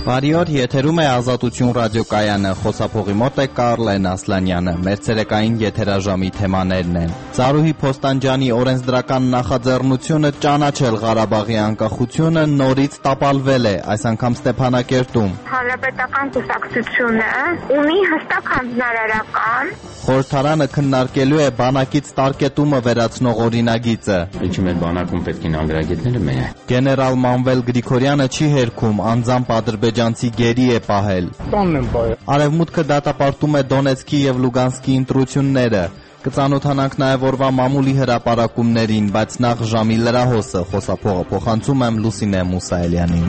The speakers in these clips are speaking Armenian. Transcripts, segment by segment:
Բարի օր, եթերում է Ազատություն ռադիոկայանը, խոսափողի մոտ է Կարլեն Ասլանյանը, մեր ցերեկային եթերաժամի թեմաներն են. Զարուհի Փոստանջյանի օրենսդրական նախաձեռնությունը ճանաչել Ղարաբաղի անկախությունը նորից տապալվել է, այս անգամ Ստեփանակերտում. Հանրապետական կուսակցությունը ունի հստակ հանձնարարական. Խորհրդարանը քննարկելու է բանակից տարկետումը վերացնող օրինագիծը. Ինչու՞ մեր բանակում պետք են անգրագետները մենակ. Գեներալ Մանվել Գրիգորյանը չի հերքում, անձամբ ադրբեջանցի գերի է պահել. Արևմուտքը դատապարտում է Դոնեցկի եւ Լուգանսկի ընտրությունները. Կծանոթանանք նաև օրվա մամուլի հրապարակումներին, բայց նախ ժամի լրահոսը, խոսափողը փոխանցում եմ Լուսինե Մուսայելյանին.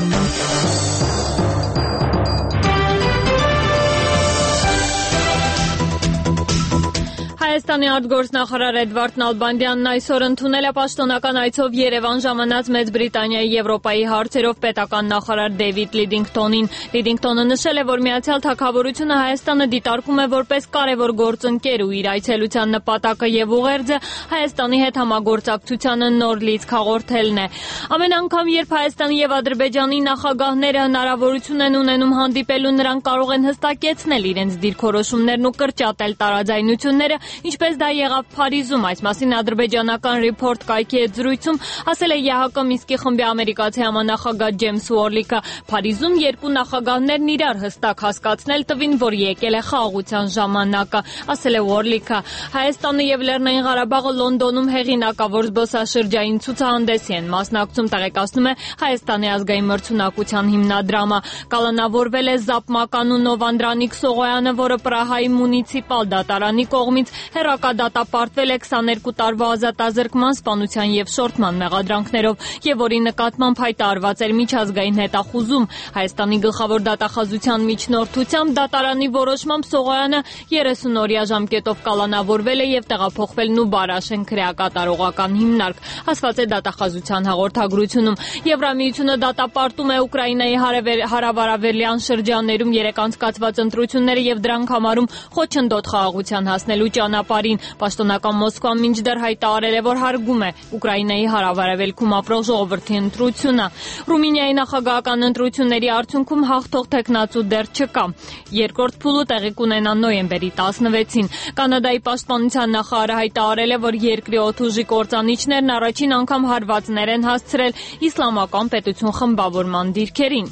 Հայաստանի արտգործնախարար Էդվարդ Նալբանդյանն այսօր ընդունել է պաշտոնական այցով Երևան ժամանած Մեծ Բրիտանիայի Եվրոպայի հարցերով պետական նախարար Դեյվիդ Լիդինգթոնին. Լիդինգթոնը նշել է, որ Միացյալ Թագավորությունը Հայաստանը դիտարկում է որպես կարևոր գործընկեր ու իր այցելության նպատակը եւ ուղերձը Հայաստանի հետ համագործակցությանը նոր լիցք հաղորդելն է. Ամեն անգամ, երբ Հայաստանի եւ Ադրբեջանի նախագահները հնարավորություն են ունենում հանդիպելու, նրանք կարող են հստակեցնել իրենց դիրքորոշումներն ու կրճատել տարաձայնությունները, ինչպես դա եղավ Փարիզում. Այս մասին ադրբեջանական Report կայքի հետ զրույցում ասել է ԵՀԿ Մինսկի խմբի ամերիկացի համանախագահ Ջեյմս Ուորլիկը. Փարիզում երկու նախագահներն իրար հստակ հասկացնել տվին, որ եկել է խաղաղության ժամանակը, ասել է Ուորլիկը. Հայաստանը եւ Լեռնային Ղարաբաղը Լոնդոնում հեղինակավոր զբոսաշրջային ցուցահանդեսի են մասնակցում, տեղեկացնում է Հայաստանի ազգային մրցունակության հիմնադրամը. Կալանավորվել է Զապմականու Նովանդրանիկ Սողոյանը, որը Պրահայի մունիցիպալ դատարանի կողմից հեռակադատապարտվել է 22 տարվա ազատազրկման, սպանության եւ շորթման մեղադրանքներով եւ որի նկատմամբ հայտարարված էր միջազգային հետախուզում. Հայաստանի գլխավոր դատախազության միջնորդությամբ դատարանի որոշմամբ Սողոյանը 30-օրյա ժամկետով կալանավորվել է եւ տեղափոխվել Նուբարաշեն քրեակատարողական հիմնարկ, ասված է դատախազության հաղորդագրությունում. Եվրամիությունը դատապարտում է Ուկրաինայի հարավարավելյան շրջաններում երեք անցկացված ընտրությունները եւ դրանք համարում խոչընդոտ խաղաղության հասնելու ճանապարհին. Պաշտոնական Մոսկվան մինչդեռ հայտարարել է, որ հարգում է Ուկրաինայի հարավարևելքում ապրող ժողովրդի ընտրությունը. Ռումինիայի նախագահական ընտրությունների արդյունքում հաղթող թեկնածու դեռ չկա. Երկրորդ փուլը տեղի կունենա նոյեմբերի 16-ին. Կանադայի պաշտպանության նախարարը հայտարարել է, որ երկրի օդուժի կործանիչներն առաջին անգամ հարվածներ են հասցրել իսլամական պետություն խմբավորման դիրքերին.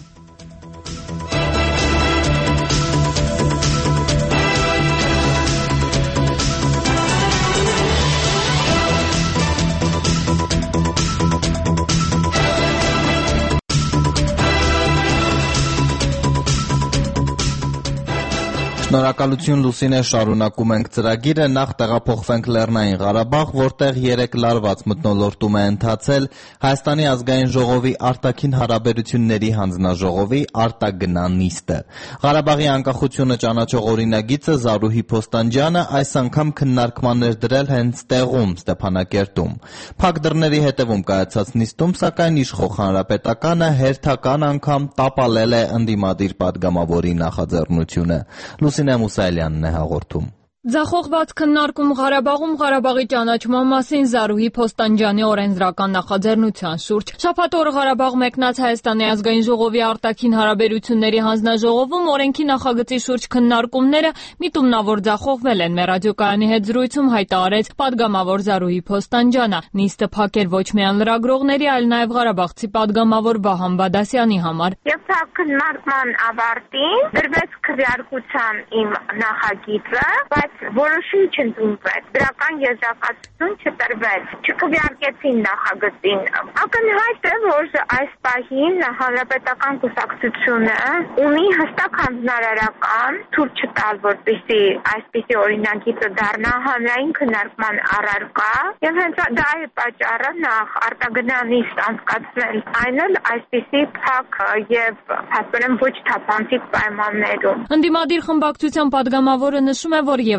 Շնորհակալություն Լուսինե, շարունակում ենք ծրագիրը, նախ տեղափոխվենք Լեռնային Ղարաբաղ, որտեղ 3 լարված մթնոլորտում է ընթացել Հայաստանի ազգային ժողովի արտաքին հարաբերությունների հանձնաժողովի արտագնա նիստը. Ղարաբաղի անկախությունը ճանաչող օրինագիծը Զարուհի Փոստանջյանը այս անգամ քննարկման էր դրել հենց տեղում, Ստեփանակերտում. Փակ դռների հետևում կայացած նիստում, սակայն իշխող հանրապետականը հերթական անգամ տապալել է ընդդիմադիր պատգամավորի նախաձեռնությունը. Լուսինե Մուսայելյանն է հաղորդում. Ձախողված քննարկում Ղարաբաղում Ղարաբաղի ճանաչման մասին Զարուհի Փոստանջյանի օրենսդրական նախաձեռնության շուրջ. Շաբաթ օրը Ղարաբաղ մեկնած Հայաստանի ազգային ժողովի արտաքին հարաբերությունների հանձնաժողովում օրենքի նախագծի շուրջ քննարկումները միտումնավոր ձախողվել են. Մեր ռադիոկայանի հետ զրույցում հայտարարեց պատգամավոր Զարուհի Փոստանջյանը. Նիստը փակ էր ոչ միայն լրագրողների, այլ նաև ղարաբաղցի պատգամավոր Վահան Բադասյանի համար. Եվ փակ քննարկման ավարտին դրվեց քվեարկության իմ նախագիծը, բայց որոշում չընդունվեց, դրական եզրակացություն չտրվեց, չքվեարկեցին նախագծին. Ակնհայտ է, որ այս պահին հանրապետական կուսակցությունը ունի հստակ հանձնարարական թույլ չտալ, որպեսզի այսպիսի օրինագիծը դառնա հանրային քննարկման առարկա, եւ հենց դա է պատճառը նախ արտագնա նիստ անցկացնել, այն էլ այսպիսի փակ եւ ասեմ ոչ թափանցիկ պայմաններում. Ընդդիմադիր խմբակցության պատգամավորը նշում է, որ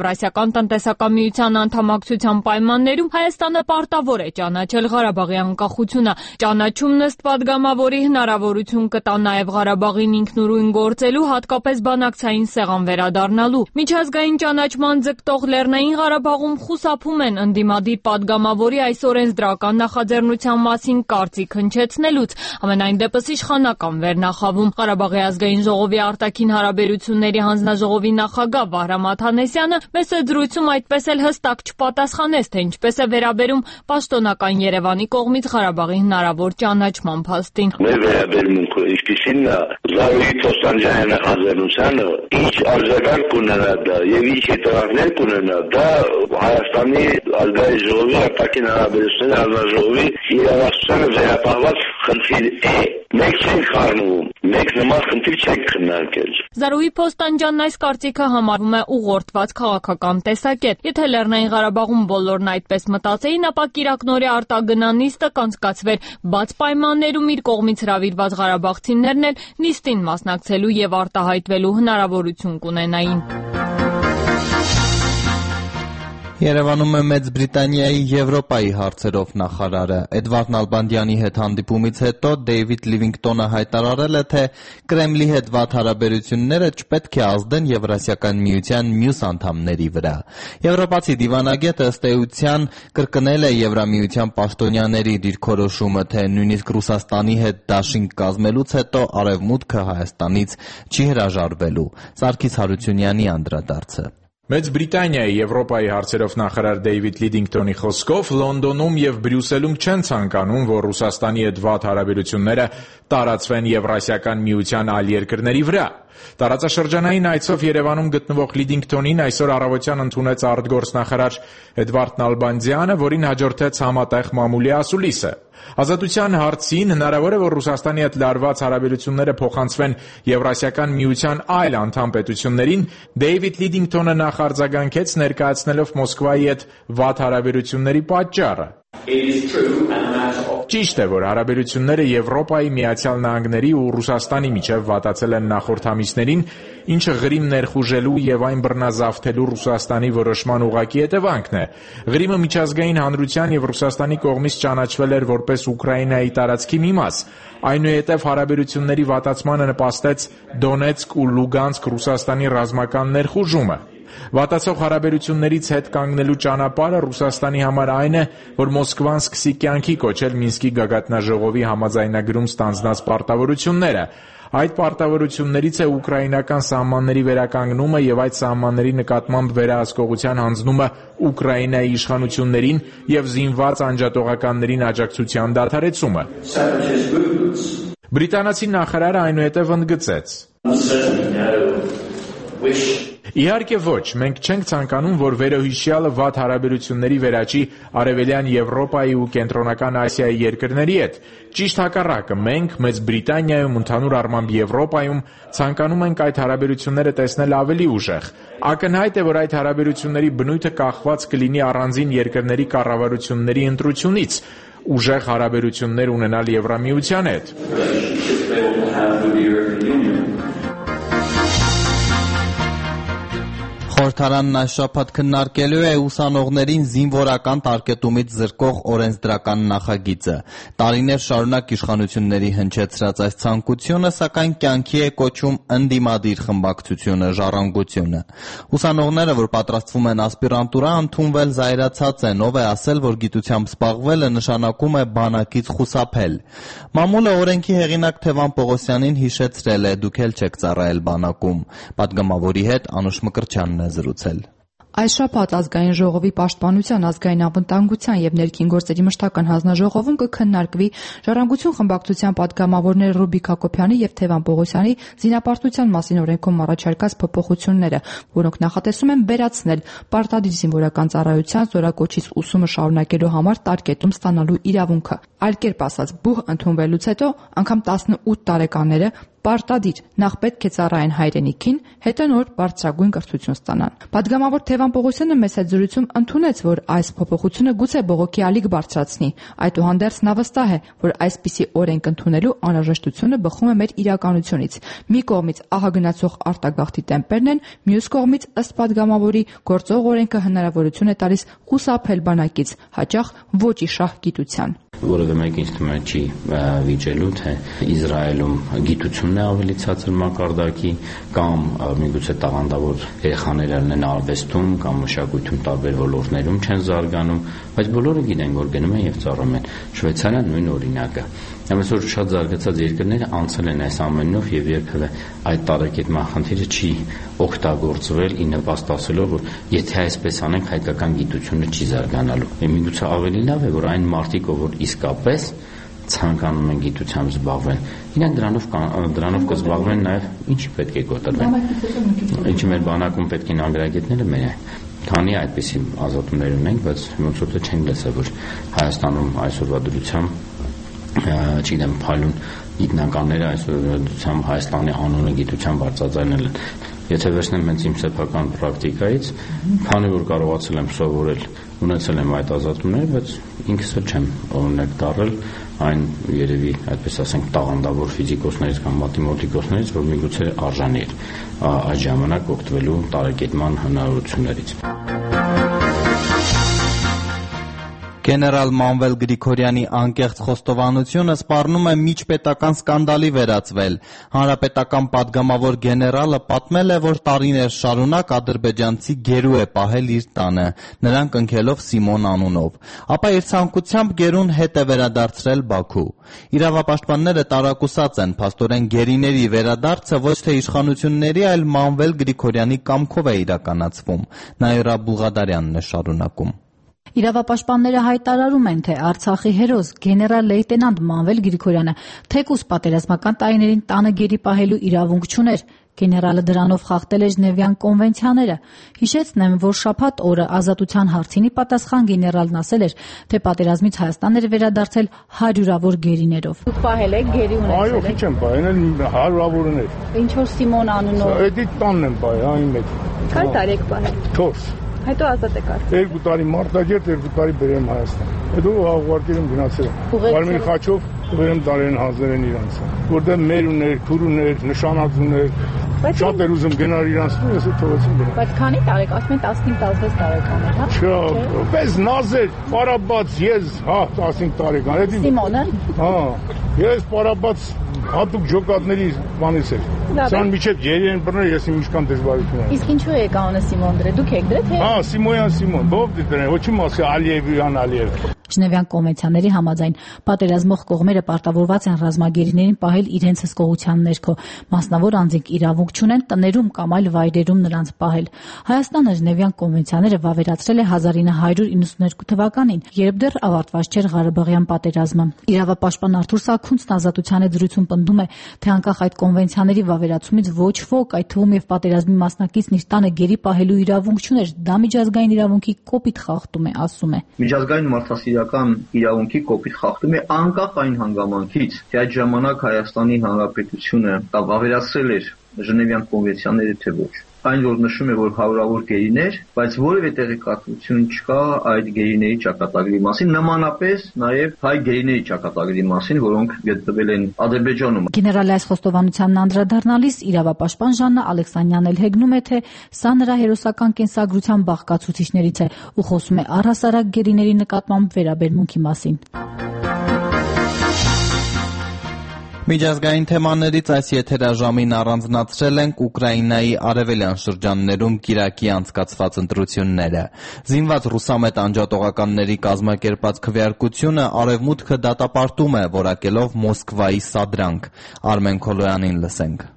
Եվրասիական տնտեսական միության անդամակցության պայմաններում Հայաստանը պարտավոր է ճանաչել Ղարաբաղի անկախությունը։ Ճանաչումն ըստ падգամավորի հնարավորություն կտա նաև Ղարաբաղին ինքնուրույն գործելու, հատկապես բանակցային սեղան վերադառնալու։ Միջազգային ճանաչման ձգտող Լեռնային Ղարաբաղում խուսափում են ընդդիմադիր падգամավորի այս օրենսդրական նախաձեռնության մասին կարծիք հնչեցնելուց, ամենայն դեպս իշխանական վերնախավում։ Ղարաբաղի ազգային ժողովի արտաքին հարաբերությունների հանձնաժողովի նախագահ Վահրամ Աթանեսյանը մեծ զրույցում այդպես էլ հստակ չպատասխանեց, թե ինչպես է վերաբերում պաշտոնական Երևանի կողմից Ղարաբաղի հնարավոր ճանաչման փաստին։ Մեր վերաբերմունքը ինչպիսին է Զարուհի Փոստանջյանի նախաձեռնությանը, ինչ արձագանք կունենա դա եւ ինչ հետևանքներ կունենա դա Հայաստանի ազգային ժողովի արտաքին հարաբերությունների հանձնաժողովի իրավասությանը վերապահված խնդիր է։ Մենք չենք խառնվում, մենք նման խնդիր չենք քննարկել։ Զարուհի Փոստանջյանն այս կարծիքը համարում է ուղղորդված քաղաքական տեսակետ։ Եթե Լեռնային Ղարաբաղում բոլորն այդպես մտածեին, ապա Կիրակնորի արտագնա նիստը կանցկացվեր բաց պայմաններում, իր կողմից հրավիրված ղարաբաղցիներն էլ նիստին մասնակցելու եւ արտահայտվելու հնարավորություն կունենային։ Երևանում է Մեծ Բրիտանիայի Եվրոպայի հարցերով նախարարը։ Էդվարդ Նալբանդյանի հետ հանդիպումից հետո Դեյվիդ Լիվինգտոնը հայտարարել է, թե Կրեմլի հետ վատ հարաբերությունները չպետք է ազդեն Եվրասիական միության մյուս անդամների վրա։ Եվրոպացի դիվանագետը ըստ էության կրկնել է Եվրամիության պաշտոնյաների դիրքորոշումը, թե նույնիսկ Ռուսաստանի հետ դաշինք կազմելուց հետո Արևմուտքը Հայաստանից չի հրաժարվելու։ Սարգիս Հարությունյանի անդրադարձը։ Մեծ Բրիտանիայի Եվրոպայի հարցերով նախարար Դեյվիդ Լիդինգտոնի խոսքով Լոնդոնում եւ Բրյուսելում չեն ցանկանում, որ Ռուսաստանի հետ վատ հարաբերությունները տարածվեն Եվրասիական միության այլ երկրների վրա։ Տարածաշրջանային այցով Երևանում գտնվող Լիդինգտոնին այսօր առավոտյան ընդունեց արտգործնախարար Էդվարդ Նալբանդյանը, որին հաջորդեց համատեղ մամուլի ասուլիսը։ Ազատության հարցին հնարավոր է, որ Ռուսաստանի հետ լարված հարաբերությունները փոխանցվեն Եվրասիական միության այլ անդամ պետություններին, Դեյվիդ Լիդինգտոնը նախարձագանքեց ներկայացնելով Մոսկվայի հետ վատ հարաբերությունների պատճառը։ Ճիշտ է, որ հարաբերությունները Եվրոպայի, Միացյալ Նահանգների ու Ռուսաստանի միջև վատացել են նախորդ ամիսներին, ինչը Ղրիմ ներխուժելու եւ այն բռնազավթելու Ռուսաստանի որոշման ուղղակի հետևանքն է։ Ղրիմը միջազգային հանրության եւ Ռուսաստանի կողմից ճանաչվել էր որպես Ուկրաինայի տարածքի մի մաս։ Այնուհետև հարաբերությունների վատացմանը նպաստեց Դոնեցկ ու Լուգանսկ Ռուսաստանի ռազմական ներխուժումը։ Վատացող հարաբերություններից հետ կանգնելու ճանապարհը Ռուսաստանի համար այն է, որ Մոսկվան սկսի կյանքի կոչել Մինսկի գագաթնաժողովի համաձայնագրում ստանձնած պարտավորությունները։ Այդ պարտավորություններից է ուկրաինական սահմանների վերականգնումը եւ այդ սահմանների նկատմամբ վերահսկողության հանձնումը Ուկրաինայի իշխանություններին եւ զինված անջատողականներին աջակցության դադարեցումը։ Բրիտանացի նախարարը այնուհետև ընդգծեց. Իհարկե ոչ, մենք չենք ցանկանում, որ վերոհիշյալը վատ հարաբերությունների վերաճի Արևելյան Եվրոպայի ու Կենտրոնական Ասիայի երկրների հետ։ Ճիշտ հակառակը, մենք Մեծ Բրիտանիայում, ընդհանուր առմամբ Եվրոպայում ցանկանում ենք այդ հարաբերությունները տեսնել ավելի ուժեղ։ Ակնհայտ է, որ այդ հարաբերությունների բնույթը կախված կլինի առանձին երկրների կառավարությունների ընտրությունից, ուժեղ հարաբերություններ ունենալ Եվրամիության հետ։ Խորհրդարանն այս շաբաթ քննարկելու է ուսանողներին զինվորական տարկետումից զրկող օրենսդրական նախագիծը։ Տարիներ շարունակ իշխանությունների հնչեցրած այս ցանկությունը, սակայն կյանքի է կոչում ընդդիմադիր խմբակցությունը «Ժառանգությունը»։ Ուսանողները, որ պատրաստվում են ասպիրանտուրա ընդունվել, զայրացած են, ով է ասել, որ գիտությամբ զբաղվելը նշանակում է բանակից խուսափել։ Մամուլը օրենքի հեղինակ Թևան Պողոսյանին հիշեցրել է, դուք էլ չեք ծառայել բանակում։ Պատգամավորի հետ Անուշ Մկրտչյանն է զրուցել։ Այս շաբաթ Ազգային ժողովի Պաշտպանության, ազգային անվտանգության եւ ներքին գործերի մշտական հանձնաժողովում կքննարկվի Ժառանգություն խմբակցության պատգամավորներ Ռուբիկ Հակոբյանի եւ Թևան Պողոսյանի զինապարտության մասին օրենքում առաջարկած փոփոխությունները, որոնք նախատեսում են վերացնել պարտադիր զինվորական ծառայության զորակոչից ուսումը շարունակելու համար տարկետում ստանալու իրավունքը։ Այլ կերպ ասած, բուհ ընդունվելուց հետո անգամ 18 տարեկանները պարտադիր, նախ պետք է ծառայեն հայրենիքին, հետո նոր բարձրագույն կրթություն ստանան։ Պատգամավոր Թևան Պողոսյանը մեծ զրույցում ընդունեց, որ այս փոփոխությունը գուցե բողոքի ալիք բարձրացնի, այդուհանդերձ նա վստահ է, որ այսպիսի օրենք ընդունելու անհրաժեշտությունը բխում է մեր իրականությունից։ Մի կողմից ահագնացող արտագաղթի տեմպերն են, մյուս կողմից ըստ պատգամավորի գործող օրենքը հնարավորություն է տալիս խուսափել բանակից, հաճախ ոչ իշահ գիտության։ Որևէ մեկը ինձ թվում է չի վիճելու, թե Իսրայելում գիտությունն է ավելի ցածր մակարդակի կամ միգուցե տաղանդավոր երեխաները լինեն արվեստում կամ մշակույթում տարբեր ոլորտներում չեն զարգանում, բայց բոլորը գիտեն, որ գնում են եւ ծառայում են։ Շվեյցարիան նույն օրինակը։ Այսօր շատ զարգացած երկրները անցել են այս ամենով եւ երբևէ այդ տարեկետ խնդիրը չի օգտագործվել ի նպաստ ասելով, որ եթե այսպես անենք հայկական գիտությունը չի զարգանալու։ Միգուցե ավելի լավ է, որ այն մարդիկ, որ իսկապես ցանկանում են գիտությամբ զբաղվել, իրենք դրանով կզբաղվեն նաև ինչի պետք է կոտրվեն։ Ինչի մեր բանակում պետք են ագրագետները մեր քանի այդպիսի ազատումներ ունենք, բայց ոնց որ չենք լսել, որ Հայաստանում այսօրվա դրությամբ չգիտեմ, փայլուն գիտնականները այսօրվա Հայաստանի անունը գիտության բարձրաձայնել են։ Եթե վերցնեմ հենց իմ սեփական պրակտիկայից, քանի որ կարողացել եմ սովորել, ունեցել եմ այդ ազատումները, բայց ինքս էլ չեմ օրինակ դառել այն երևի, այդպես ասենք, տաղանդավոր ֆիզիկոսներից կամ մաթեմատիկոսներից, որ միգուցե արժանի էր այդ ժամանակ օգտվելու տարեկետման հնարավորություններից։ Գեներալ Մանվել Գրիգորյանի անկեղծ խոստովանությունը սպառնում է միջպետական սկանդալի վերածվել։ Հանրապետական պատգամավոր գեներալը պատմել է, որ տարիներ շարունակ ադրբեջանցի գերու է պահել իր տանը, նրան կնքելով Սիմոն անունով։ Ապա իր ցանկությամբ գերուն հետ է վերադարձրել Բաքու։ Իրավապաշտպանները տարակուսած են, փաստորեն գերիների վերադարձը ոչ թե իշխանությունների, այլ Մանվել Գրիգորյանի կամքով է իրականացվում։ Նաիրա Բուլղադարյանն է շարունակում։ Իրավապաշտպանները հայտարարում են, թե Արցախի հերոս գեներալ լեյտենանտ Մանվել Գրիգորյանը թեկուզ պատերազմական տարիներին տանը գերի պահելու իրավունք չուներ։ Գեներալը դրանով խախտել է Ժնևյան կոնվենցիաները։ Հիշեցնեմ, որ շաբաթ օրը Ազատության հարցինի պատասխան գեներալն ասել էր, թե պատերազմից Հայաստան էր վերադարձել հարյուրավոր գերիներով։ Դուք պահել եք գերի ունեցել։ Այո, քիչ եմ պահել, հարյուրավորներ։ Ինչ որ Սիմոն անունով։ Էդի տանն եմ պահել, այն մեկ։ Քանի տարի եք պահել։ 4։ Հետո ազատ եք արել։ 2 տարի Մարտակերտ, 2 տարի բերեմ Հայաստան։ Հետո ուղարկել եմ գնացել։ Վարմիր խաչով բերեմ տարեն հանձներեն իրանց։ Որտեղ մեր ուներ, քուր ուներ, նշանած ուներ։ Շատ էր ուզում գնալ իրանց, ես էլ թողեցին գնալ։ Բայց քանի տարի, ասում են 15-16 տարեկան էր, հա։ Չէ, պես նազեր, պարաբաց ես, հա, 15 տարեկան։ Սիմոնը։ Հա, ես պարաբաց հատուկ ջոկատների բանից էր։ Սան միջև գերի են բռնել, ես իմ ինչքան դժվարություն եմ։ Իսկ ինչու եք անունը Սիմոն դրել, դուք եք դրել, թե։ Հա, Սիմոն, ով դրել, ոչ իմ ասի Ալիևյան Ալիև։ Ժնևյան կոնվենցիաների համաձայն պատերազմող կողմերը պարտավորված են ռազմագերիներին պահել իրենց հսկողության ներքո, մասնավոր անձինք իրավունք չունեն տներում կամ այլ վայրերում նրանց պահել։ Հայաստանը Ժնևյան կոնվենցիաները վավերացրել է 1992 թվականին, երբ դեռ ավարտված չէր Ղարաբաղյան պատերազմը։ Իրավապաշտպան Արթուր Սաքունցն Ազատության հետ զրույցում պնդում է, թե անկախ այդ կոնվենցիաների վավերացումից ոչ ոք, այդ թվում եւ պատերազմի մասնակիցն իր տանը գերի պահելու իրավունք չուներ, դա միջազգային իրավունքի կոպիտ խախտում է, ասում է։ Միջազգային մարդասիրական իրավունքի կոպիտ խախտում է անկախ այն հանգամանքից, թե այդ ժամանակ Հայաստանի Հանրապետությունը վավերացրել էր Ժնևյան կոնվենցիաները, թե ոչ։ Այն որ նշում է, որ հարյուրավոր գերիներ, բայց որևէ տեղեկատվություն չկա այդ գերիների ճակատագրի մասին, նմանապես նաև հայ գերիների ճակատագրի մասին, որոնք գտնվել են Ադրբեջանում։ Գեներալի այս խոստովանությանն անդրադառնալիս իրավապաշտպան Ժաննա Ալեքսանյանն էլ հեգնում է, թե սա նրա հերոսական կենսագրության բաղկացուցիչներից է ու խոսում է առհասարակ գերիների նկատմամբ վերաբերմունքի մասին։ Միջազգային թեմաներից այս եթերաժամին առանձնացրել ենք Ուկրաինայի արևելյան շրջաններում կիրակի անցկացված ընտրությունները։ Զինված ռուսամետ անջատողականների կազմակերպած քվեարկությունը արևմուտքը դատապարտում է, որակելով Մոսկվայի սադրանք։ Արմեն Քոլոյանին լսենք։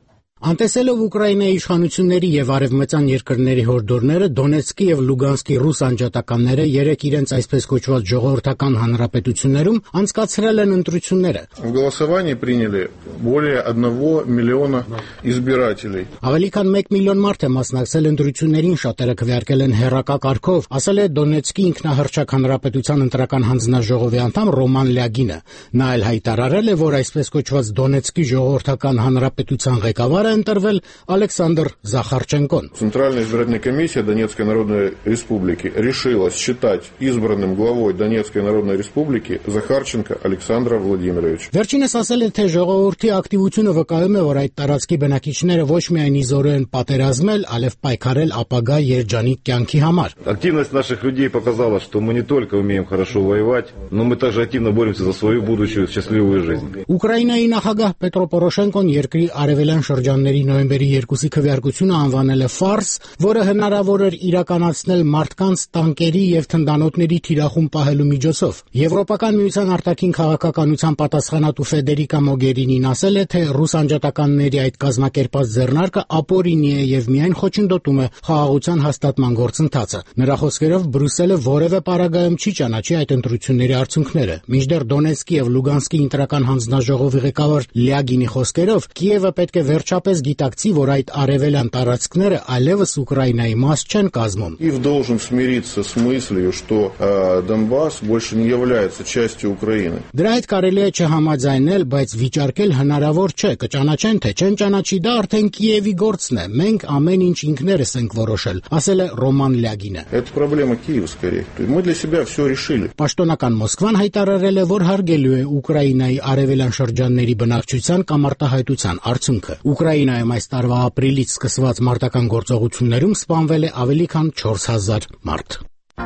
Անտեսելով Ուկրաինայի իշխանությունների եւ արևմտյան երկրների հորդորները, Դոնեցկի եւ Լուգանսկի ռուս անջատականները երեք իրենց այսպես կոչված ժողովրդական հանրապետություններում անցկացրել են ընտրությունները։ Голосование приняли более 1 миллиона избирателей. Ավելի քան 1 միլիոն մարդ է մասնակցել ընտրություններին, շատերը քվեարկել են հեռակա կարգով, ասել է Դոնեցկի ինքնահռչակ հանրապետության ընտրական հանձնաժողովի անդամ Ռոման Լյագինը։ Նա էլ հայտարարել է, որ այսպես կոչված Դոնեցկի ժողովրդական հանրապետության ղեկավարը ընտրվել Ալեքսանդր Զախարչենկոն։ Центральная избирательная комиссия Донецкой Народной Республики решила считать избранным главой Донецкой Народной Республики Захарченко Александра Владимировича. Վերջինս ասել է, թե ժողովրդի ակտիվությունը վկայում է, որ այդ տարածքի բնակիչները ոչ միայն իզորու են պատերազմել, այլև պայքարել ապագա երջանիկ կյանքի համար։ Активность наших людей показала, что мы не только умеем хорошо воевать, но мы также активно боремся за свою будущую счастливую жизнь. Ուկրաինայի նախագահ Պետրո Պորոշենկոն երկրի արևելյան շրջանների նոյեմբերի 2-ի քվեարկությունը անվանել է ֆարս, որը հնարավոր էր իրականացնել մարդկանց, տանկերի եւ թնդանոթների թիրախում պահելու միջոցով։ Եվրոպական միության արտաքին քաղաքականության պատասխանատու Ֆեդերիկա Մոգերինին ասել է, թե ռուս անջատականների այդ կազմակերպած ձեռնարկը ապօրինի է եւ միայն խոչընդոտում է խաղաղության հաստատման գործընթացը։ Նրա խոսքերով Բրյուսելը որևէ պարագայում չի ճանաչի այդ ընտրությունների արդյունքները։ Մինչդեռ Դոնեցկի եւ Լուգանսկի ընտրական հանձնաժողովի ղեկավար Լյագինի խոսքերով Կիևը պետք է վերջապես գիտակցի, որ այդ արևելյան տարածքները այլևս Ուկրաինայի մաս չեն կազմում։ Киев должен смириться с мыслью, что Донбасс больше не является частью Украины. Դրա հետ կարելի է չհամաձայնել, բայց վիճարկել հնարավոր չէ, կճանաչեն թե չեն ճանաչի, դա արդեն Կիևի գործն է։ Մենք ամեն ինչ ինքներս ենք որոշել, ասել է Ռոման Լյագինը։ Это проблема Киевская. Мы для себя все решили. Պաշտոնական Մոսկվան հայտարարել է, որ հարգելու է Ուկրաինայի արևելյան շրջանների բնակչության կամ արտահայտության արդյունքը։ Ուկրաինայում այս տարվա ապրիլից սկսված մարտական գործողություններում սպանվել է ավելի քան 4000 մարդ։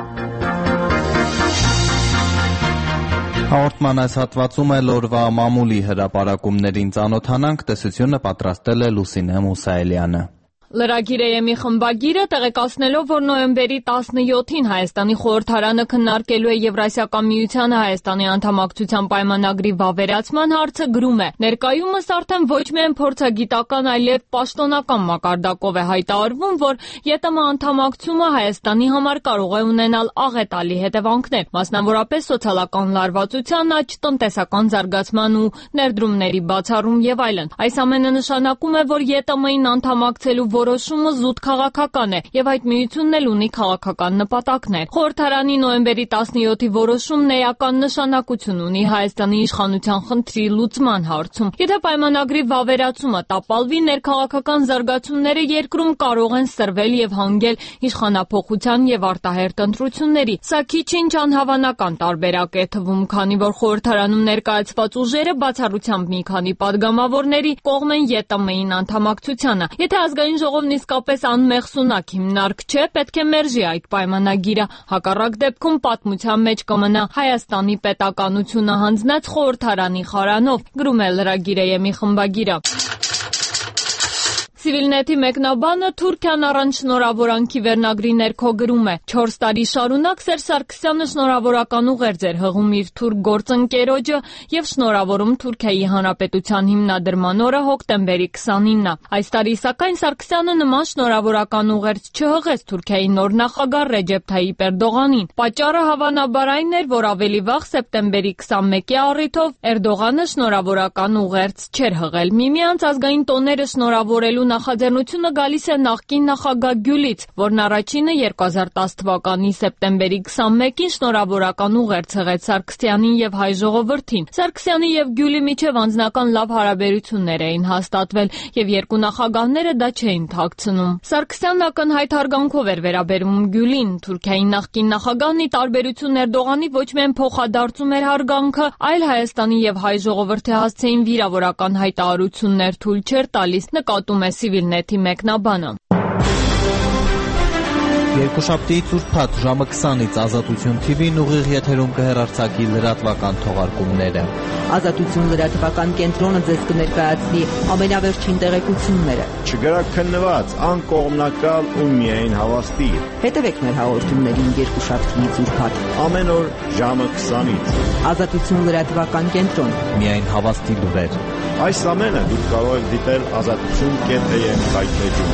Հաղորդման այս հատվածում էլ օրվա մամուլի հրապարակումներին ծանոթանանք, տեսությունը պատրաստել է Լուսինե Մուսայելյանը։ Լրագիր-ԵՄ-ի խմբագիրը տեղեկացնելով, որ նոյեմբերի 17-ին Հայաստանի խորհրդարանը քննարկելու է Եվրասիական միությանը Հայաստանի անդամակցության պայմանագրի վավերացման հարցը, գրում է. ներկայումս արդեն ոչ միայն փորձագիտական, այլև պաշտոնական մակարդակով է հայտարարվում, որ ԵՏՄ անդամակցումը Հայաստանի համար կարող է ունենալ աղետալի հետևանքներ, մասնավորապես սոցիալական լարվածության աճ, տնտեսական զարգացման ու ներդրումների բացառում եւ այլն։ Այս ամենը նշանակում է, որ ԵՏՄ-ին անդամակցելու որոշումը զուտ քաղաքական է եւ այդ միությունն էլ ունի քաղաքական նպատակներ։ Խորհրդարանի նոյեմբերի 17-ի որոշումն էական նշանակություն ունի Հայաստանի իշխանության խնդրի լուծման հարցում։ Եթե պայմանագրի վավերացումը տապալվի, ներքաղաքական զարգացումները երկրում կարող են սրվել եւ հանգել իշխանափոխության եւ արտահերտ ընտրությունների։ Սա քիչ-ինչ անհավանական տարբերակ է թվում, քանի որ խորհրդարանում ներկայացված ուժերը բացառությամբ մի քանի падգամավորների կողմ են ԵՏՄ-ին անդամակցությանը։ Եթե ազգային ժողովն իսկապես անմեղսունակ հիմնարկ չէ, պետք է մերժի այդ պայմանագիրը։ Հակառակ դեպքում պատմության մեջ կմնա Հայաստանի պետականությունը հանձնած խորհրդարանի խարանով, գրում է լրագիր-ԵՄ-ի խմբագիրը։ Civilnet-ի մեկնաբանը Թուրքիան առանց շնորհավորանքի վերնագրի ներքո գրում է. 4 տարի շարունակ Սերժ Սարգսյանը շնորհավորական ուղերձ էր հղում իր թուրք գործընկերոջը եւ շնորհավորում Թուրքիայի Հանրապետության հիմնադրման օրը հոկտեմբերի 29-ը։ Այս տարի սակայն Սարգսյանը նման շնորհավորական ուղերձ չհղեց Թուրքիայի նոր նախագահ Ռեջեփ Թայիպ Էրդողանին։ Պատճառը հավանաբար այն էր, որ ավելի վաղ սեպտեմբերի 21-ի առիթով Էրդողանը շնորհավորական ուղերձ չէր հղել։ Միմյանց ազգային տոները շնորհավորելու նախաձեռնությունը գալիս է նախկին նախագահ Գյուլից, որն առաջինը 2010 թվականի սեպտեմբերի 21-ին շնորհավորական ուղերձ հղեց Սարգսյանին եւ հայ ժողովրդին։ Սարգսյանի եւ Գյուլի միջև անձնական լավ հարաբերություններ էին հաստատվել եւ երկու նախագահները դա չէին թաքցնում։ Սարգսյանն ակնհայտ հարգանքով էր վերաբերվում Գյուլին։ Թուրքիայի նախկին նախագահն ի տարբերություն Էրդողանի ոչ միայն փոխադարձում էր հարգանքը, այլ Հայաստանի եւ հայ ժողովրդի հասցեին վիրավորական հայտարարություններ թույլ չէր տալիս, նկատում է Civilnet-ի մեկնաբանը։ Երկուշաբթի ցուրտփաթ ժամը 20-ից Ազատություն TV-ն ուղիղ եթերում կհեռարձակի լրատվական թողարկումները։ Ազատություն լրատվական կենտրոնը ձեզ կներկայացնի ամենավերջին տեղեկությունները։ Չգրաքննված, անկողմնակալ ու միայն հավաստի։ Հետևեք մեր հաղորդումներին երկուշաբթի ցուրտփաթ ամեն օր ժամը 20-ից։ Ազատություն լրատվական կենտրոն։ Միայն հավաստի լուրեր։ Այս ամենը դուք կարող եք դիտել azatutun.am սայթերում։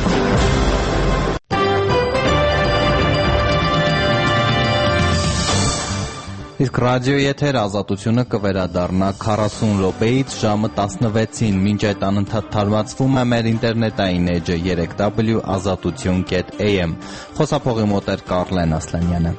Իսկ ռադիո եթեր Ազատությունը կվերադառնա 40 րոպեից ժամը 16-ին, մինչ այդ անընդհատ թարմացվում է մեր ինտերնետային էջը www.azatutun.am։ Խոսափողի մոտ էր Կարլեն Ասլանյանը։